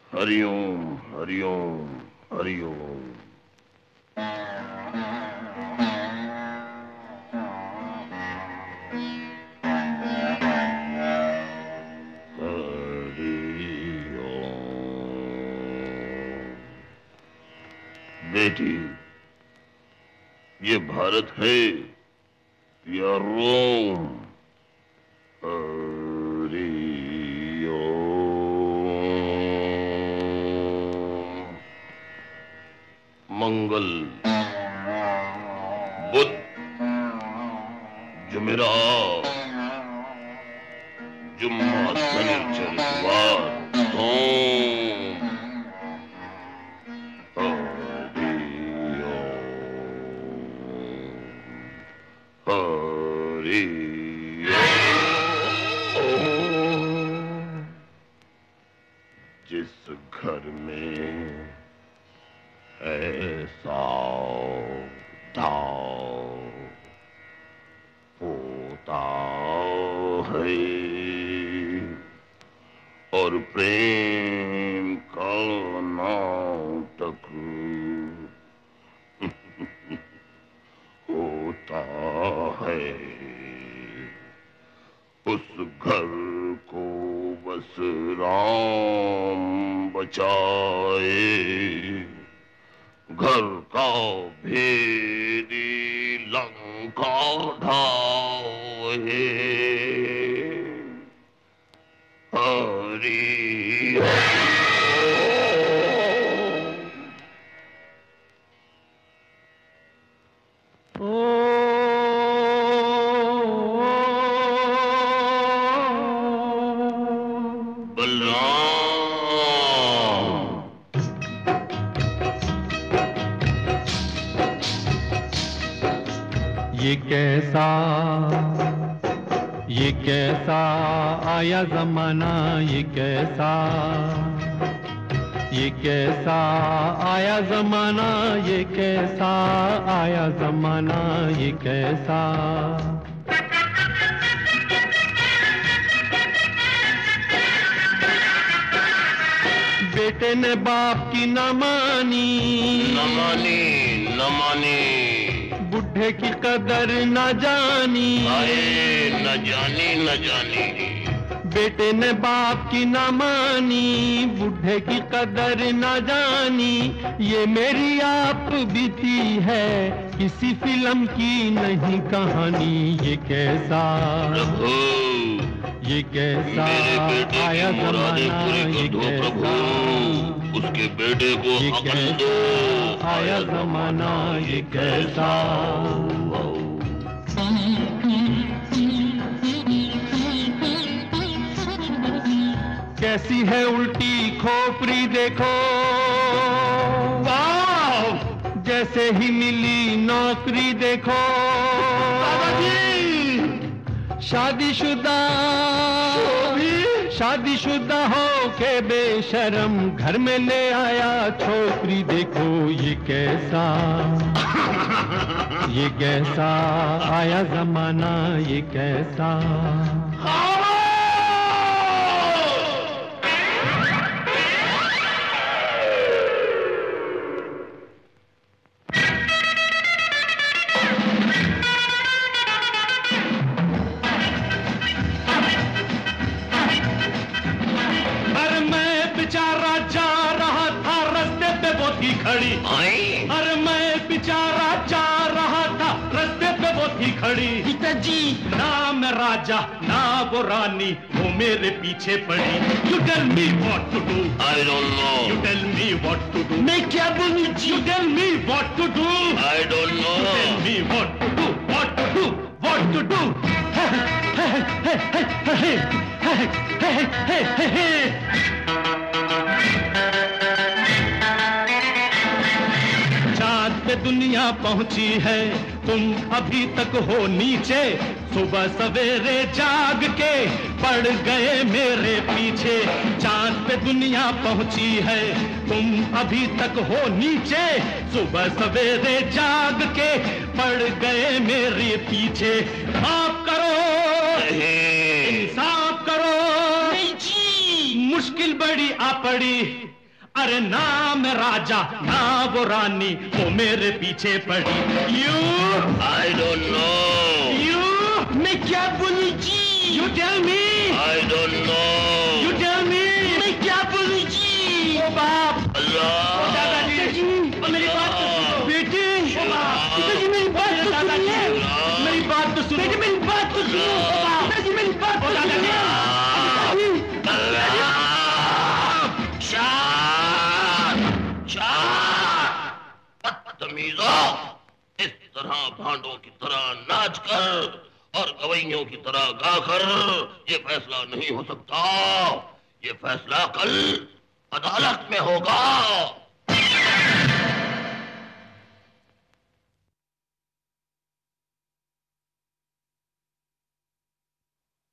हरिओम हरिओम हरिओम। बेटी, ये भारत है या रोम? हरि ओम। मंगल, बुध, जुमेरात, जुम्मा, शनिचर, इतवार, सोम। हरि ओम। जिस घर में ऐसा दाव होता है और प्रेम का नाटक होता है, उस घर को बस राम बचाए। घर का भेदी लंका ढाए। हरि ये कैसा आया जमाना, ये कैसा आया जमाना, ये कैसा आया जमाना, ये कैसा। बेटे ने बाप की न मानी, न मानी, बुढ़े की कदर न जानी, न जानी। बेटे ने बाप की न मानी, बुढ़े की कदर न जानी। ये मेरी आप बीती है, किसी फिल्म की नहीं कहानी। ये कैसा आया जमाना, ये कैसा उसके बेटे को अकल दो। आया जमाना, ये कैसा। कैसी है उल्टी खोपड़ी देखो, जैसे ही मिली नौकरी देखो। शादीशुदा हो के बेशरम घर में ले आया छोकरी। देखो ये कैसा आया जमाना, ये कैसा। अरे मैं बेचारा जा रहा था, रास्ते पे वो थी खड़ी। पिताजी, ना मैं राजा ना वो रानी, वो मेरे पीछे पड़ी। You tell me what to do. I don't know. You tell me what to do. मैं क्या बोलूं जी? You tell me what to do. I don't know. You tell me what to do. What to do. What to do. पे दुनिया पहुंची है, तुम अभी तक हो नीचे। सुबह सवेरे जाग के पड़ गए मेरे पीछे। चांद पे दुनिया पहुंची है, तुम अभी तक हो नीचे। सुबह सवेरे जाग के पड़ गए मेरे पीछे। माफ करो, इंसाफ करो, नहीं जी। मुश्किल बड़ी आ पड़ी। अरे ना मैं राजा ना वो रानी, वो मेरे पीछे पड़ी। You I don't know. You मैं क्या बोलूं जी? You tell me. I don't know. You tell me. मैं क्या बोलूं जी? ओ बाप, अल्लाह। ओ दादाजी, मेरी बात तो सुनो। बेटे, ओ बाप, पिताजी मेरी बात तो सुनिए। मेरी बात तो सुनो। बेटे मेरी बात तो सुनो। पिताजी मेरी बात तो सुनिए। बदतमीजो, इस तरह भांडों की तरह नाच कर और गवैयों की तरह गाकर ये फैसला नहीं हो सकता। ये फैसला कल अदालत में होगा।